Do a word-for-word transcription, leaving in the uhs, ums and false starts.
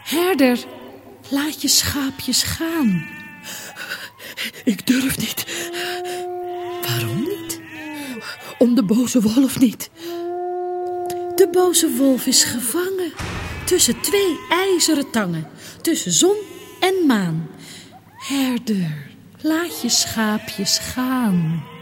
Herder, laat je schaapjes gaan. Ik durf niet. Waarom niet? Om de boze wolf niet. De boze wolf is gevangen tussen twee ijzeren tangen, tussen zon en maan. Herder, laat je schaapjes gaan.